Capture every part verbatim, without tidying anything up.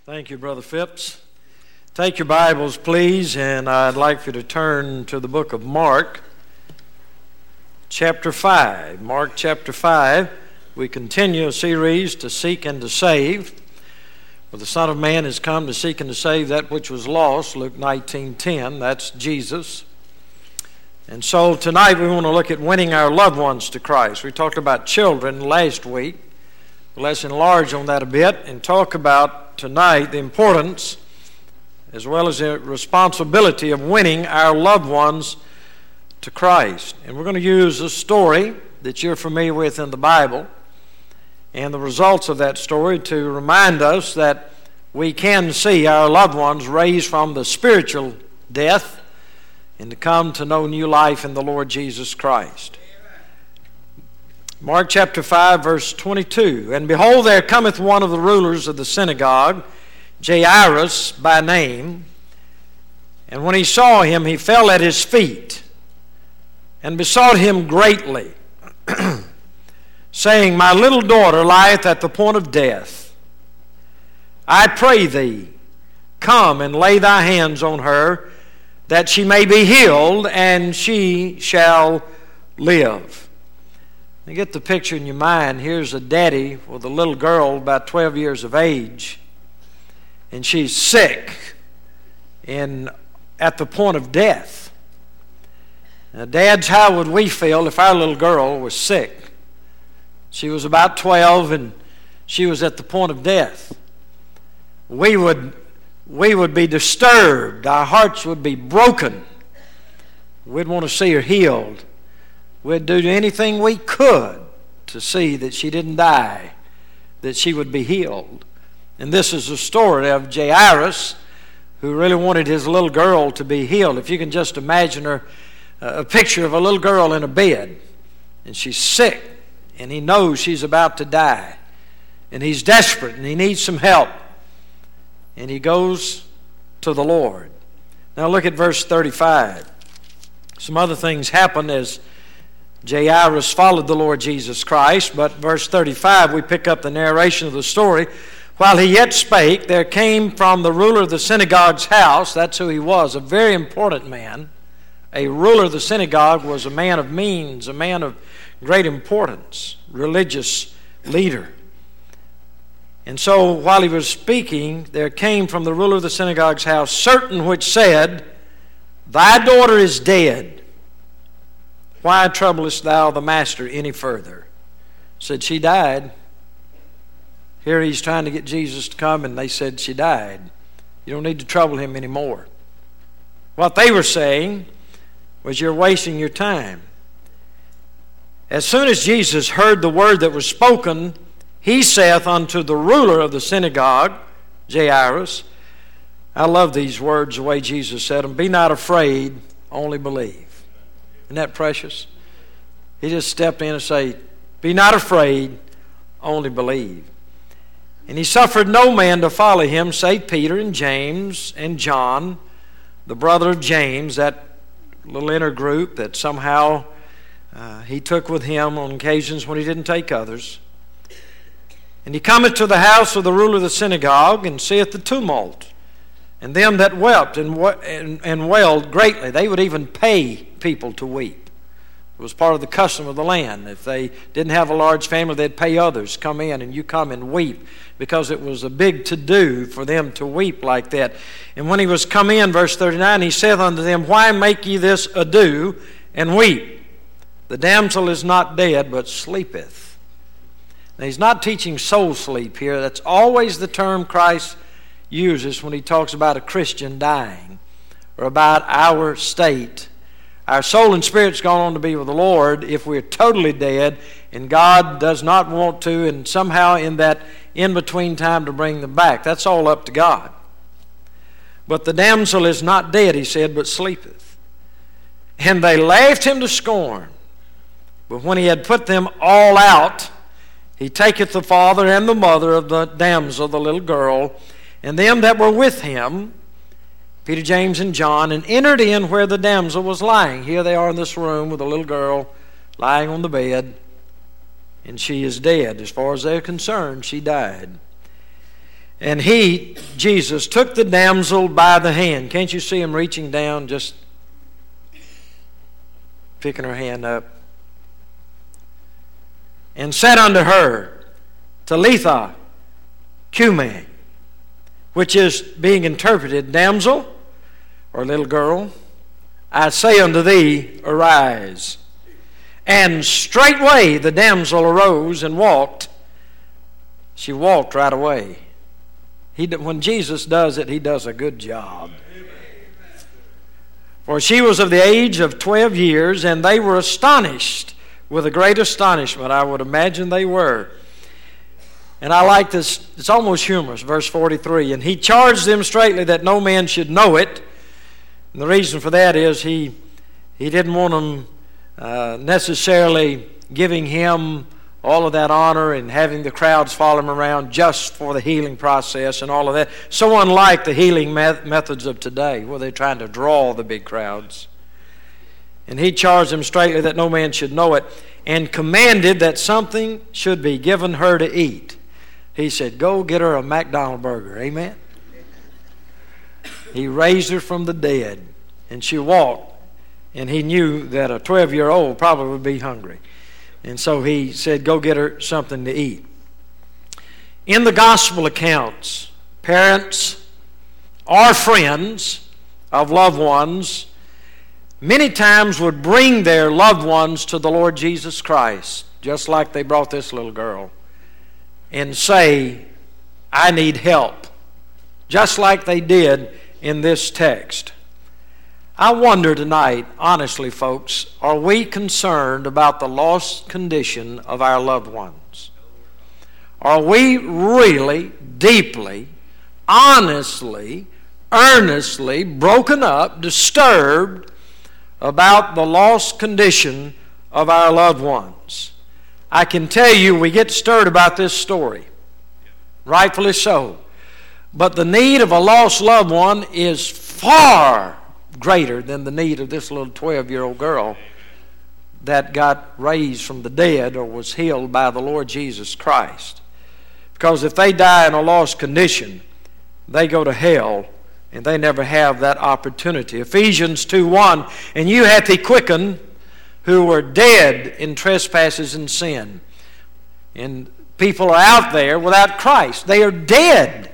Thank you, Brother Phipps. Take your Bibles, please, and I'd like for you to turn to the book of Mark, chapter five. Mark chapter five. We continue a series to seek and to save. For the Son of Man has come to seek and to save that which was lost, Luke nineteen ten. That's Jesus. And so tonight we want to look at winning our loved ones to Christ. We talked about children last week. Let's enlarge on that a bit and talk about tonight the importance as well as the responsibility of winning our loved ones to Christ. And we're going to use a story that you're familiar with in the Bible and the results of that story to remind us that we can see our loved ones raised from the spiritual death and to come to know new life in the Lord Jesus Christ. Mark chapter five, verse twenty-two. And behold, there cometh one of the rulers of the synagogue, Jairus by name. And when he saw him, he fell at his feet and besought him greatly, saying, My little daughter lieth at the point of death. I pray thee, come and lay thy hands on her, that she may be healed, and she shall live. You get the picture in your mind. Here's a daddy with a little girl about twelve years of age, and she's sick and at the point of death. Now, dads, how would we feel if our little girl was sick? She was about twelve and she was at the point of death. We would, we would be disturbed. Our hearts would be broken. We'd want to see her healed. We'd do anything we could to see that she didn't die, that she would be healed. And this is the story of Jairus, who really wanted his little girl to be healed. If you can just imagine her, a picture of a little girl in a bed, and she's sick, and he knows she's about to die, and he's desperate, and he needs some help, and he goes to the Lord. Now look at verse thirty-five. Some other things happen as Jairus followed the Lord Jesus Christ, but verse thirty-five, we pick up the narration of the story. While he yet spake, there came from the ruler of the synagogue's house, that's who he was, a very important man. A ruler of the synagogue was a man of means, a man of great importance, religious leader. And so while he was speaking, there came from the ruler of the synagogue's house certain which said, Thy daughter is dead. Why troublest thou the master any further? Said, she died. Here he's trying to get Jesus to come, and they said she died. You don't need to trouble him anymore. What they were saying was, you're wasting your time. As soon as Jesus heard the word that was spoken, he saith unto the ruler of the synagogue, Jairus, I love these words the way Jesus said them, Be not afraid, only believe. Isn't that precious? He just stepped in and said, Be not afraid, only believe. And he suffered no man to follow him, save Peter and James and John, the brother of James, that little inner group that somehow uh, he took with him on occasions when he didn't take others. And he cometh to the house of the ruler of the synagogue, and seeth the tumult, and them that wept and, and, and wailed greatly. They would even pay people to weep. It was part of the custom of the land. If they didn't have a large family, they'd pay others, come in and you come and weep, because it was a big to-do for them to weep like that. And when he was come in, verse thirty-nine, he saith unto them, Why make ye this ado and weep? The damsel is not dead, but sleepeth. Now, he's not teaching soul sleep here. That's always the term Christ uses when he talks about a Christian dying or about our state. Our soul and spirit's gone on to be with the Lord if we're totally dead, and God does not want to, and somehow in that in-between time to bring them back. That's all up to God. But the damsel is not dead, he said, but sleepeth. And they laughed him to scorn. But when he had put them all out, he taketh the father and the mother of the damsel, the little girl, and them that were with him, Peter, James, and John, and entered in where the damsel was lying. Here they are in this room with a little girl lying on the bed, and she is dead. As far as they're concerned, she died. And he, Jesus, took the damsel by the hand. Can't you see him reaching down, just picking her hand up? And said unto her, Talitha cumi, which is being interpreted, damsel, or little girl, I say unto thee, arise. And straightway the damsel arose and walked. She walked right away. He, when Jesus does it, he does a good job. For she was of the age of twelve years, and they were astonished with a great astonishment. I would imagine they were. And I like this, it's almost humorous, verse forty-three. And he charged them straitly that no man should know it. And the reason for that is he, he didn't want them uh, necessarily giving him all of that honor and having the crowds follow him around just for the healing process and all of that. So unlike the healing met- methods of today, where they're trying to draw the big crowds. And he charged them straitly that no man should know it, and commanded that something should be given her to eat. He said, go get her a McDonald's burger. Amen? He raised her from the dead, and she walked. And he knew that a twelve-year-old probably would be hungry. And so he said, go get her something to eat. In the gospel accounts, parents or friends of loved ones many times would bring their loved ones to the Lord Jesus Christ, just like they brought this little girl, and say, I need help, just like they did in this text. I wonder tonight, honestly, folks, are we concerned about the lost condition of our loved ones? Are we really, deeply, honestly, earnestly broken up, disturbed about the lost condition of our loved ones? I can tell you we get stirred about this story, rightfully so. But the need of a lost loved one is far greater than the need of this little twelve-year-old girl that got raised from the dead or was healed by the Lord Jesus Christ. Because if they die in a lost condition, they go to hell, and they never have that opportunity. Ephesians two one, and you hath he quickened who were dead in trespasses and sin. And people are out there without Christ. They are dead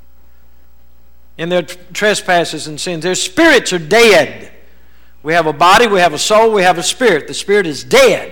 in their trespasses and sins. Their spirits are dead. We have a body, we have a soul, we have a spirit. The spirit is dead.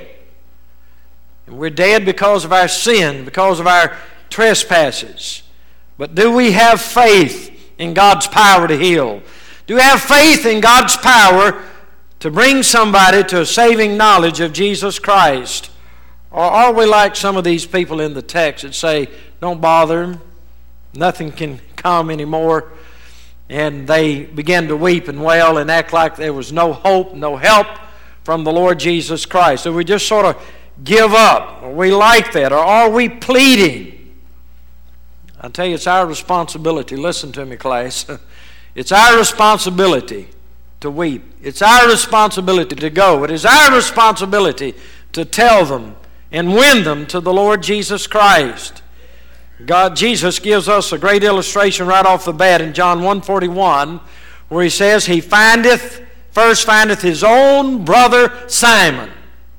And we're dead because of our sin, because of our trespasses. But do we have faith in God's power to heal? Do we have faith in God's power to bring somebody to a saving knowledge of Jesus Christ? Or are we like some of these people in the text that say, don't bother them, nothing can come anymore? And they began to weep and wail and act like there was no hope, no help from the Lord Jesus Christ. So we just sort of give up. Are we like that? Or are we pleading? I tell you, it's our responsibility. Listen to me, class. It's our responsibility to weep. It's our responsibility to go. It is our responsibility to tell them and win them to the Lord Jesus Christ. God, Jesus gives us a great illustration right off the bat in John one forty-one, where he says, he findeth, first findeth his own brother Simon.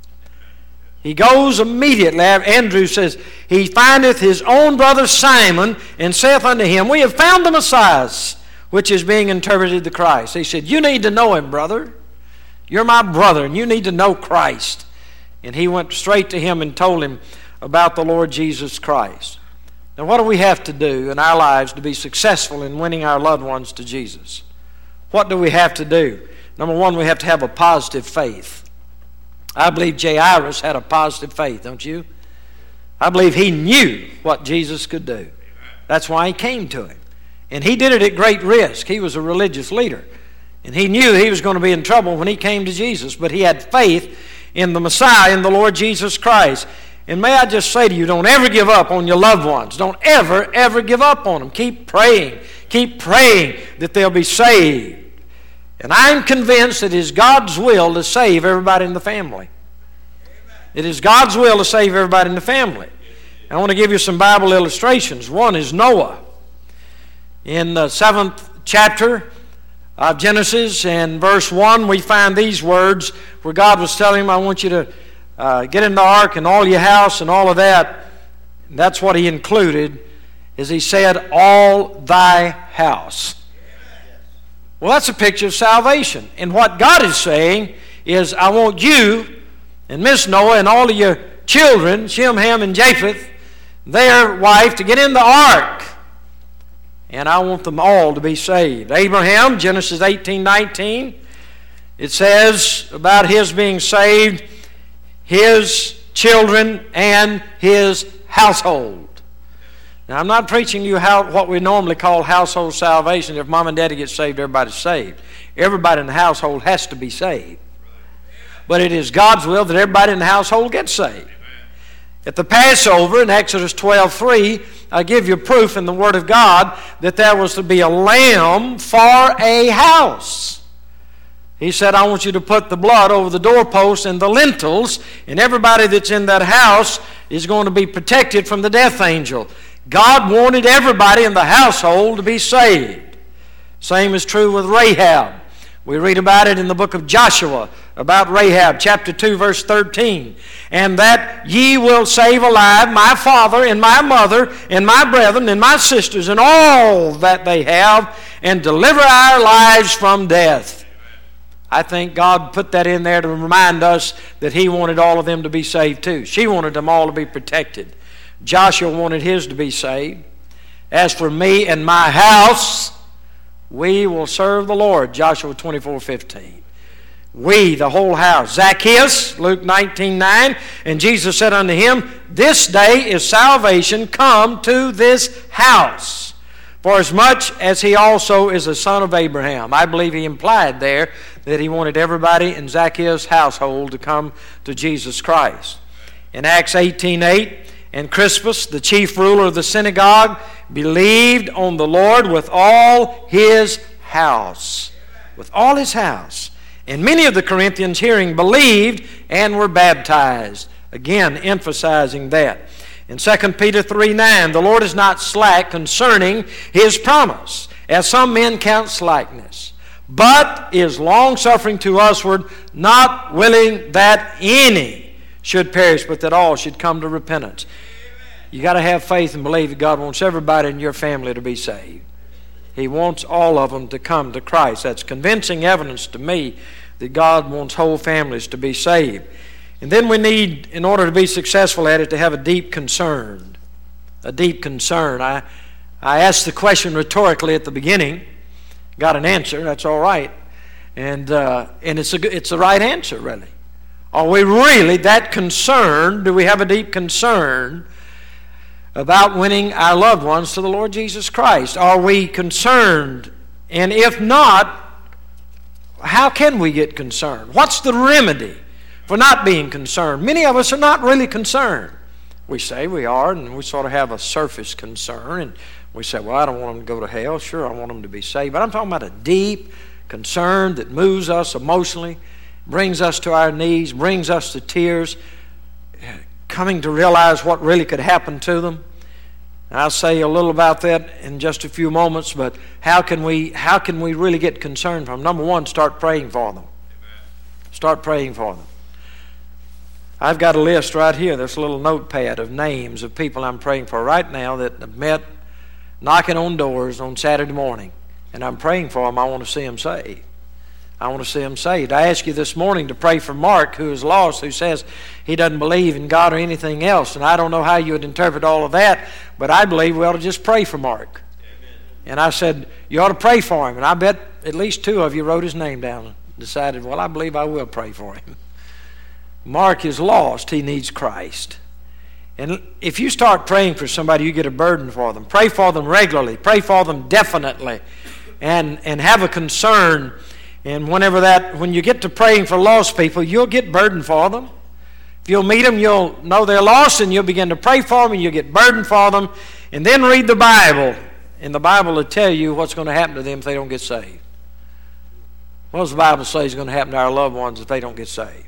He goes immediately. Andrew says, he findeth his own brother Simon, and saith unto him, we have found the Messiah, which is being interpreted the Christ. He said, you need to know him, brother. You're my brother, and you need to know Christ. And he went straight to him and told him about the Lord Jesus Christ. Now, what do we have to do in our lives to be successful in winning our loved ones to Jesus? What do we have to do? Number one, we have to have a positive faith. I believe Jairus had a positive faith, don't you? I believe he knew what Jesus could do. That's why he came to him. And he did it at great risk. He was a religious leader. And he knew he was going to be in trouble when he came to Jesus. But he had faith in the Messiah, in the Lord Jesus Christ. And may I just say to you, don't ever give up on your loved ones. Don't ever, ever give up on them. Keep praying. Keep praying that they'll be saved. And I'm convinced it is God's will to save everybody in the family. It is God's will to save everybody in the family. I want to give you some Bible illustrations. One is Noah. In the seventh chapter of Genesis, and verse one, we find these words where God was telling him, I want you to uh, get in the ark and all your house and all of that. And that's what he included, is he said, all thy house. Well, that's a picture of salvation. And what God is saying is, I want you and Miss Noah and all of your children, Shem, Ham, and Japheth, their wife, to get in the ark. And I want them all to be saved. Abraham, Genesis eighteen nineteen, it says about his being saved, his children and his household. Now, I'm not preaching you how, what we normally call household salvation. If mom and daddy get saved, everybody's saved. Everybody in the household has to be saved. But it is God's will that everybody in the household gets saved. At the Passover in Exodus twelve three, I give you proof in the Word of God that there was to be a lamb for a house. He said, I want you to put the blood over the doorposts and the lintels, and everybody that's in that house is going to be protected from the death angel. God wanted everybody in the household to be saved. Same is true with Rahab. We read about it in the book of Joshua, about Rahab, chapter two, verse thirteen. And that ye will save alive my father and my mother and my brethren and my sisters and all that they have, and deliver our lives from death. I think God put that in there to remind us that He wanted all of them to be saved too. She wanted them all to be protected. Joshua wanted his to be saved. As for me and my house, we will serve the Lord. Joshua twenty-four fifteen. We, the whole house. Zacchaeus, Luke nineteen nine, and Jesus said unto him, this day is salvation come to this house, for as much as he also is a son of Abraham. I believe he implied there that he wanted everybody in Zacchaeus' household to come to Jesus Christ. In Acts eighteen eight, and Crispus, the chief ruler of the synagogue, believed on the Lord with all his house. With all his house. And many of the Corinthians, hearing, believed and were baptized. Again, emphasizing that. In Second Peter three nine, the Lord is not slack concerning His promise, as some men count slackness, but is longsuffering to usward, not willing that any should perish, but that all should come to repentance. You got to have faith and believe that God wants everybody in your family to be saved. He wants all of them to come to Christ. That's convincing evidence to me that God wants whole families to be saved. And then we need, in order to be successful at it, to have a deep concern. A deep concern. I, I asked the question rhetorically at the beginning. Got an answer. That's all right. And, uh, and it's, a, it's the right answer, really. Are we really that concerned? Do we have a deep concern about winning our loved ones to the Lord Jesus Christ? Are we concerned? And if not, how can we get concerned? What's the remedy for not being concerned? Many of us are not really concerned. We say we are, and we sort of have a surface concern, and we say, well, I don't want them to go to hell. Sure, I want them to be saved. But I'm talking about a deep concern that moves us emotionally, brings us to our knees, brings us to tears, coming to realize what really could happen to them. I'll say a little about that in just a few moments, but how can we how can we really get concerned for them? Number one, start praying for them. Amen. Start praying for them. I've got a list right here, this little notepad of names of people I'm praying for right now that have met knocking on doors on Saturday morning, and I'm praying for them. I want to see them saved. I want to see them saved. I asked you this morning to pray for Mark, who is lost, who says he doesn't believe in God or anything else. And I don't know how you would interpret all of that, but I believe we ought to just pray for Mark. Amen. And I said, you ought to pray for him. And I bet at least two of you wrote his name down and decided, well, I believe I will pray for him. Mark is lost. He needs Christ. And if you start praying for somebody, you get a burden for them. Pray for them regularly. Pray for them definitely. And, and have a concern. And whenever that, when you get to praying for lost people, you'll get burdened for them. If you'll meet them, you'll know they're lost, and you'll begin to pray for them, and you'll get burdened for them. And then read the Bible. And the Bible will tell you what's going to happen to them if they don't get saved. What does the Bible say is going to happen to our loved ones if they don't get saved?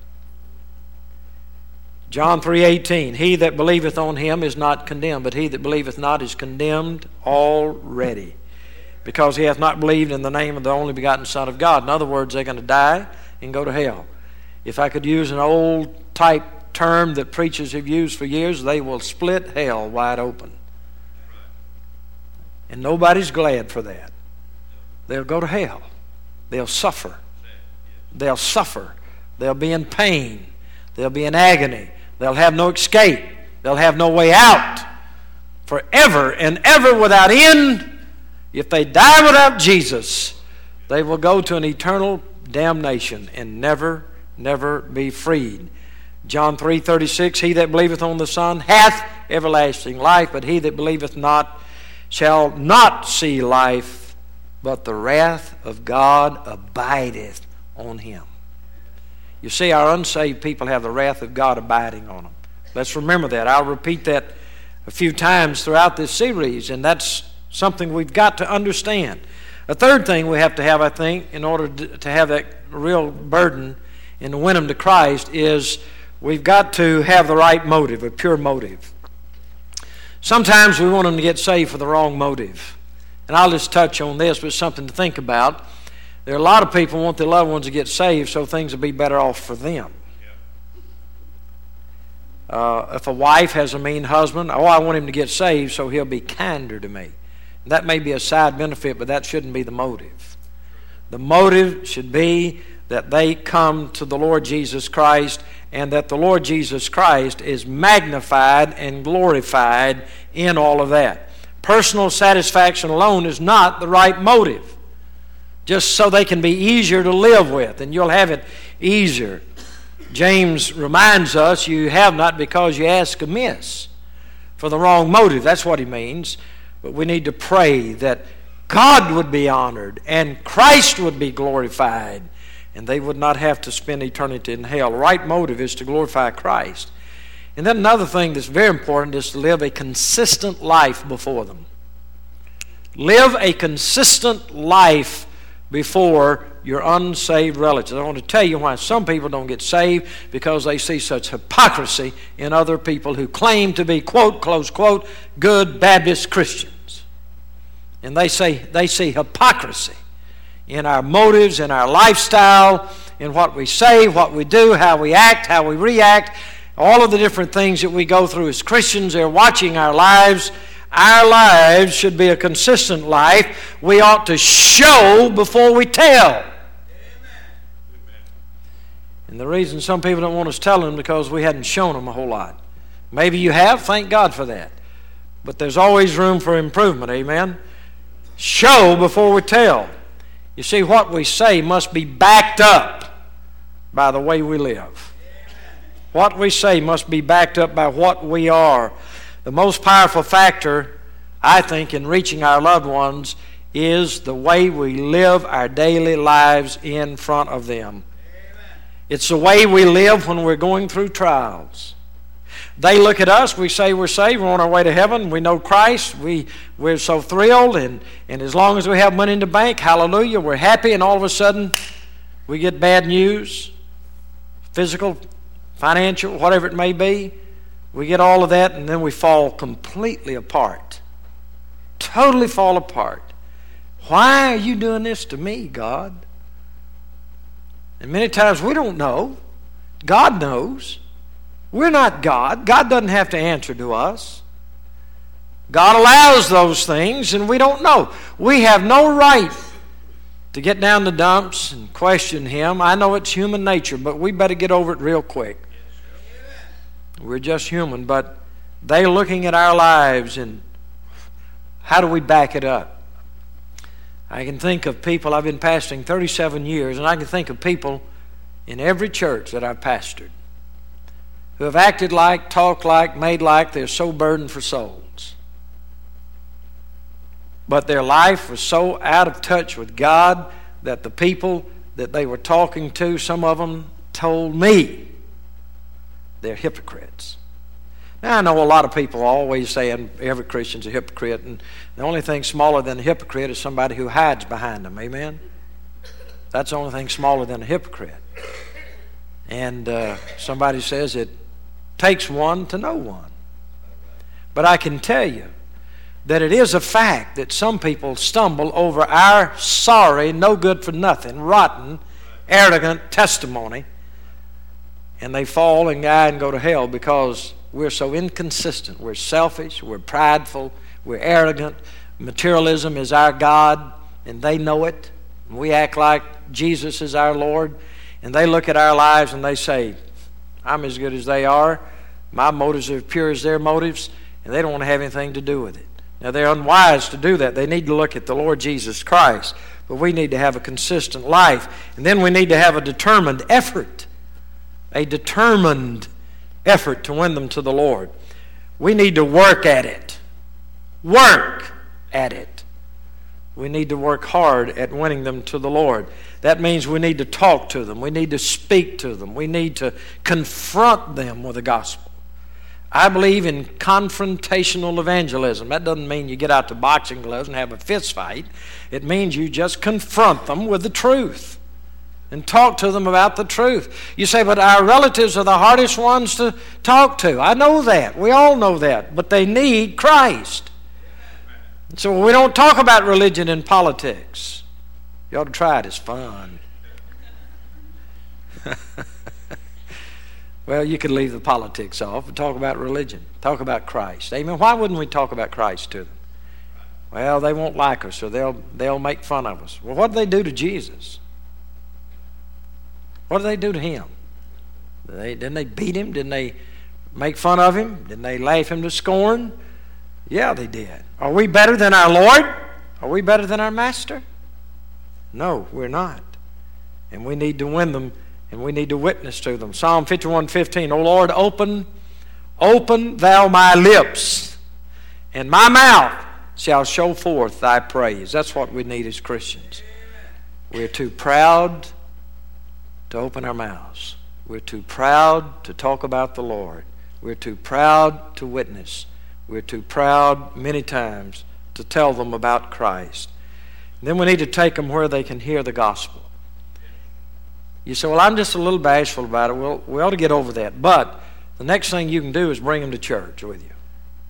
John three eighteen, he that believeth on him is not condemned, but he that believeth not is condemned already. because he hath not believed in the name of the only begotten Son of God. In other words, they're going to die and go to hell. If I could use an old type term that preachers have used for years, they will split hell wide open. And nobody's glad for that. They'll go to hell. They'll suffer. They'll suffer. They'll be in pain. They'll be in agony. They'll have no escape. They'll have no way out. Forever and ever without end. If they die without Jesus, they will go to an eternal damnation and never, never be freed. John three thirty-six, he that believeth on the Son hath everlasting life, but he that believeth not shall not see life, but the wrath of God abideth on him. You see, our unsaved people have the wrath of God abiding on them. Let's remember that. I'll repeat that a few times throughout this series, and that's something we've got to understand. A third thing we have to have, I think, in order to have that real burden and to win them to Christ is we've got to have the right motive, a pure motive. Sometimes we want them to get saved for the wrong motive. And I'll just touch on this, but it's something to think about. There are a lot of people who want their loved ones to get saved so things will be better off for them. Uh, if a wife has a mean husband, oh, I want him to get saved so he'll be kinder to me. That may be a side benefit, but that shouldn't be the motive. The motive should be that they come to the Lord Jesus Christ and that the Lord Jesus Christ is magnified and glorified in all of that. Personal satisfaction alone is not the right motive. Just so they can be easier to live with and you'll have it easier. James reminds us, you have not because you ask amiss, for the wrong motive. That's what he means. But we need to pray that God would be honored and Christ would be glorified and they would not have to spend eternity in hell. The right motive is to glorify Christ. And then another thing that's very important is to live a consistent life before them. Live a consistent life before your unsaved relatives. I want to tell you why some people don't get saved, because they see such hypocrisy in other people who claim to be, quote, close quote, good Baptist Christians. And they say they see hypocrisy in our motives, in our lifestyle, in what we say, what we do, how we act, how we react, all of the different things that we go through as Christians. They're watching our lives. Our lives should be a consistent life. We ought to show before we tell. Amen. And the reason some people don't want us telling because we hadn't shown them a whole lot. Maybe you have, thank God for that. But there's always room for improvement, amen? Show before we tell. You see, what we say must be backed up by the way we live. What we say must be backed up by what we are. The most powerful factor, I think, in reaching our loved ones is the way we live our daily lives in front of them. Amen. It's the way we live when we're going through trials. They look at us, we say we're saved, we're on our way to heaven, we know Christ, we, we're so thrilled, and, and as long as we have money in the bank, hallelujah, we're happy, and all of a sudden we get bad news, physical, financial, whatever it may be. We get all of that and then we fall completely apart. Totally fall apart. Why are you doing this to me, God? And many times we don't know. God knows. We're not God. God doesn't have to answer to us. God allows those things and we don't know. We have no right to get down the dumps and question Him. I know it's human nature, but we better get over it real quick. We're just human, but they're looking at our lives and how do we back it up? I can think of people, I've been pastoring thirty-seven years, and I can think of people in every church that I've pastored who have acted like, talked like, made like they're so burdened for souls. But their life was so out of touch with God that the people that they were talking to, some of them told me, they're hypocrites. Now, I know a lot of people always saying every Christian's a hypocrite, and the only thing smaller than a hypocrite is somebody who hides behind them. Amen? That's the only thing smaller than a hypocrite. And uh, somebody says it takes one to know one. But I can tell you, that it is a fact that some people stumble over our sorry, no good for nothing, rotten, arrogant testimony, and they fall and die and go to hell because we're so inconsistent. We're selfish, we're prideful, we're arrogant. Materialism is our God, and they know it. We act like Jesus is our Lord, and they look at our lives and they say, I'm as good as they are. My motives are as pure as their motives, and they don't want to have anything to do with it. Now, they're unwise to do that. They need to look at the Lord Jesus Christ. But we need to have a consistent life. And then we need to have a determined effort. A determined effort to win them to the Lord. We need to work at it. Work at it. We need to work hard at winning them to the Lord. That means we need to talk to them. We need to speak to them. We need to confront them with the gospel. I believe in confrontational evangelism. That doesn't mean you get out the boxing gloves and have a fist fight. It means you just confront them with the truth and talk to them about the truth. You say, but our relatives are the hardest ones to talk to. I know that. We all know that. But they need Christ. So we don't talk about religion and politics. You ought to try it. It's fun. Well, you could leave the politics off and talk about religion. Talk about Christ. Amen. Why wouldn't we talk about Christ to them? Well, they won't like us, or they'll they'll make fun of us. Well, what did they do to Jesus? What did they do to him? Did they, didn't they beat him? Didn't they make fun of him? Didn't they laugh him to scorn? Yeah, they did. Are we better than our Lord? Are we better than our Master? No, we're not. And we need to win them. And we need to witness to them. Psalm fifty-one fifteen, O Lord, open, open thou my lips, and my mouth shall show forth thy praise. That's what we need as Christians. We're too proud to open our mouths. We're too proud to talk about the Lord. We're too proud to witness. We're too proud many times to tell them about Christ. And then we need to take them where they can hear the gospel. You say, well, I'm just a little bashful about it. Well, we ought to get over that. But the next thing you can do is bring them to church with you.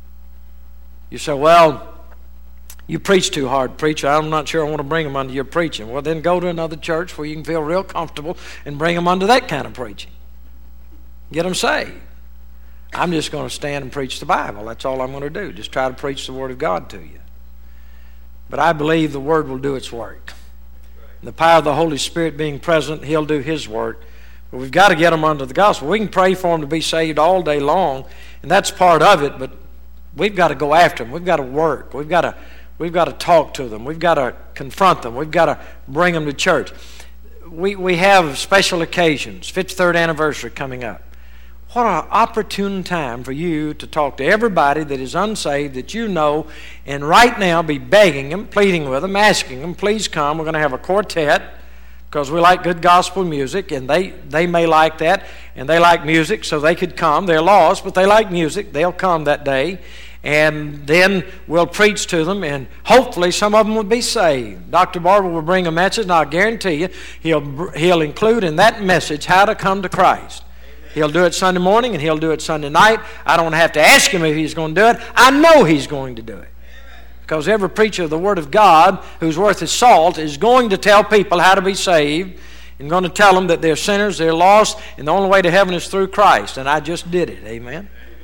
You say, well, you preach too hard, preacher. I'm not sure I want to bring them under your preaching. Well, then go to another church where you can feel real comfortable and bring them under that kind of preaching. Get them saved. I'm just going to stand and preach the Bible. That's all I'm going to do. Just try to preach the Word of God to you. But I believe the Word will do its work. The power of the Holy Spirit being present, He'll do His work. But we've got to get them under the gospel. We can pray for them to be saved all day long, and that's part of it, but we've got to go after them. We've got to work. We've got to, we've got to talk to them. We've got to confront them. We've got to bring them to church. We, we have special occasions, fifty-third anniversary coming up. What an opportune time for you to talk to everybody that is unsaved that you know, and right now be begging them, pleading with them, asking them, please come. We're going to have a quartet because we like good gospel music, and they, they may like that, and they like music, so they could come. They're lost, but they like music. They'll come that day, and then we'll preach to them, and hopefully some of them will be saved. Doctor Barber will bring a message, and I'll guarantee you he'll, he'll include in that message how to come to Christ. He'll do it Sunday morning and he'll do it Sunday night. I don't have to ask him if he's going to do it. I know he's going to do it. Because every preacher of the Word of God who's worth his salt is going to tell people how to be saved and going to tell them that they're sinners, they're lost, and the only way to heaven is through Christ. And I just did it. Amen?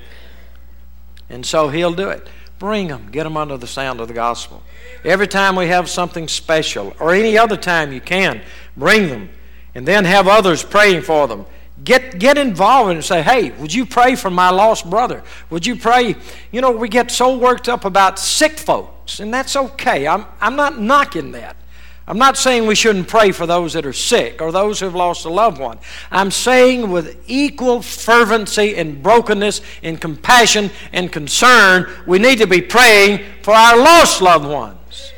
And so he'll do it. Bring them. Get them under the sound of the gospel. Every time we have something special, or any other time you can, bring them. And then have others praying for them. Get get involved and say, hey, would you pray for my lost brother? Would you pray? You know, we get so worked up about sick folks, and that's okay. I'm, I'm not knocking that. I'm not saying we shouldn't pray for those that are sick or those who have lost a loved one. I'm saying with equal fervency and brokenness and compassion and concern, we need to be praying for our lost loved ones.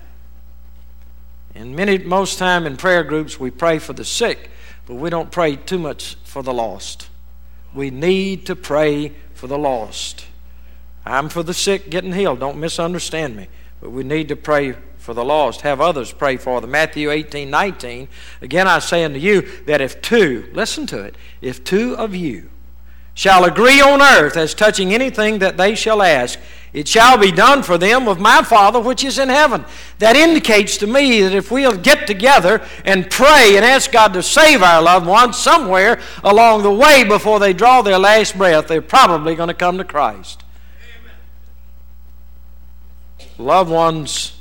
And many, most time in prayer groups, we pray for the sick, but we don't pray too much for the lost. We need to pray for the lost. I'm for the sick getting healed. Don't misunderstand me. But we need to pray for the lost. Have others pray for them. Matthew eighteen nineteen. Again I say unto you that if two, listen to it, if two of you shall agree on earth as touching anything that they shall ask, it shall be done for them of my Father which is in heaven. That indicates to me that if we'll get together and pray and ask God to save our loved ones somewhere along the way before they draw their last breath, they're probably going to come to Christ. Amen. Loved ones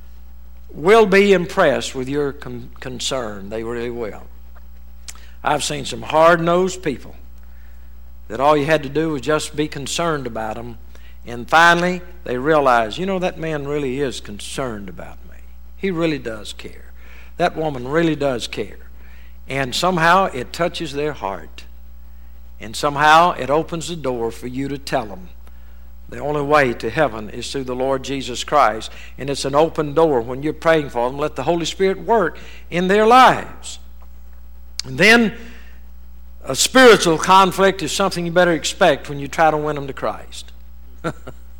will be impressed with your con- concern. They really will. I've seen some hard-nosed people that all you had to do was just be concerned about them. And finally, they realize, you know, that man really is concerned about me. He really does care. That woman really does care. And somehow it touches their heart. And somehow it opens the door for you to tell them the only way to heaven is through the Lord Jesus Christ. And it's an open door when you're praying for them. Let the Holy Spirit work in their lives. And then a spiritual conflict is something you better expect when you try to win them to Christ. If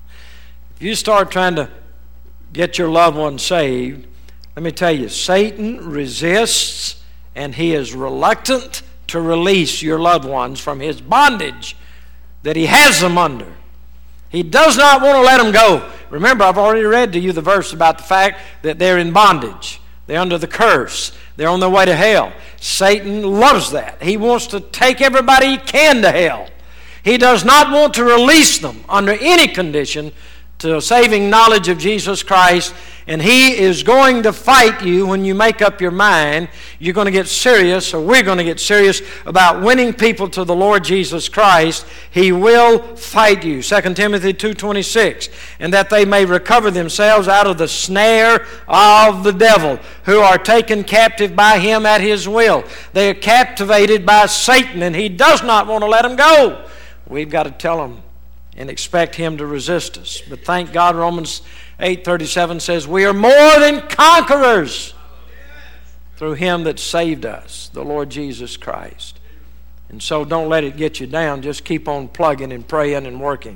you start trying to get your loved one saved, let me tell you, Satan resists and he is reluctant to release your loved ones from his bondage that he has them under. He does not want to let them go. Remember, I've already read to you the verse about the fact that they're in bondage. They're under the curse. They're on their way to hell. Satan loves that. He wants to take everybody he can to hell. He does not want to release them under any condition to a saving knowledge of Jesus Christ. And he is going to fight you when you make up your mind. You're going to get serious, or we're going to get serious about winning people to the Lord Jesus Christ. He will fight you. Second Timothy two twenty-six. And that they may recover themselves out of the snare of the devil, who are taken captive by him at his will. They are captivated by Satan, and he does not want to let them go. We've got to tell them and expect him to resist us. But thank God, Romans eight thirty-seven says, we are more than conquerors through him that saved us, the Lord Jesus Christ. And so don't let it get you down. Just keep on plugging and praying and working.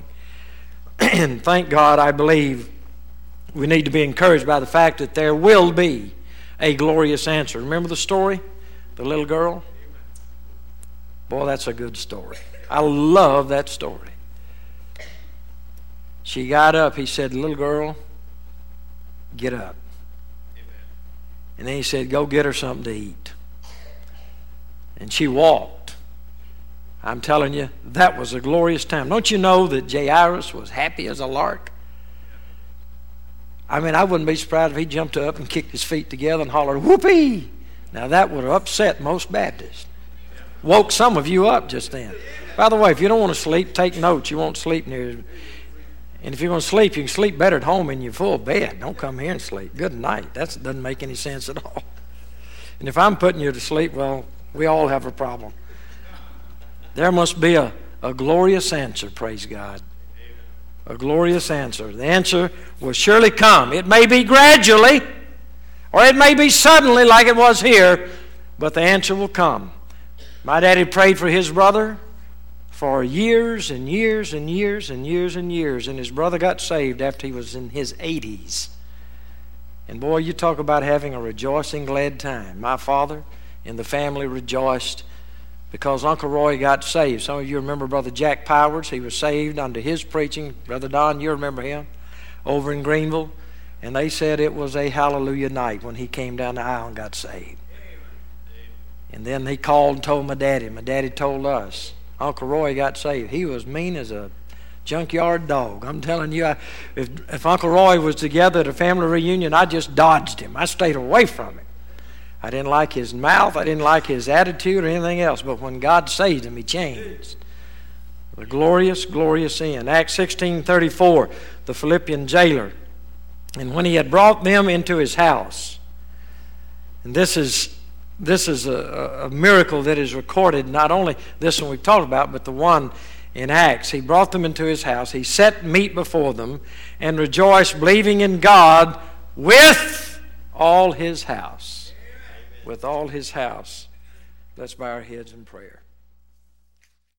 And thank God, I believe we need to be encouraged by the fact that there will be a glorious answer. Remember the story? The little girl? Boy, that's a good story. I love that story. She got up. He said, little girl, get up. Amen. And then he said, go get her something to eat. And she walked. I'm telling you, that was a glorious time. Don't you know that Jairus was happy as a lark? I mean, I wouldn't be surprised if he jumped up and kicked his feet together and hollered, whoopee! Now that would have upset most Baptists. Woke some of you up just then. By the way, if you don't want to sleep, take notes. You won't sleep near. And if you're going to sleep, you can sleep better at home in your full bed. Don't come here and sleep. Good night. That doesn't make any sense at all. And if I'm putting you to sleep, well, we all have a problem. There must be a, a glorious answer, praise God. A glorious answer. The answer will surely come. It may be gradually, or it may be suddenly like it was here, but the answer will come. My daddy prayed for his brother for years and years and years and years and years, and his brother got saved after he was in his eighties. And boy, you talk about having a rejoicing, glad time. My father and the family rejoiced because Uncle Roy got saved. Some of you remember Brother Jack Powers. He was saved under his preaching. Brother Don, you remember him, over in Greenville. And they said it was a hallelujah night when he came down the aisle and got saved. And then he called and told my daddy. My daddy told us. Uncle Roy got saved. He was mean as a junkyard dog. I'm telling you, I, if, if Uncle Roy was together at a family reunion, I just dodged him. I stayed away from him. I didn't like his mouth. I didn't like his attitude or anything else. But when God saved him, he changed. The glorious, glorious end. Acts sixteen thirty-four, the Philippian jailer. And when he had brought them into his house, and this is This is a, a miracle that is recorded, not only this one we've talked about, but the one in Acts. He brought them into his house. He set meat before them and rejoiced, believing in God with all his house. With all his house. Let's bow our heads in prayer.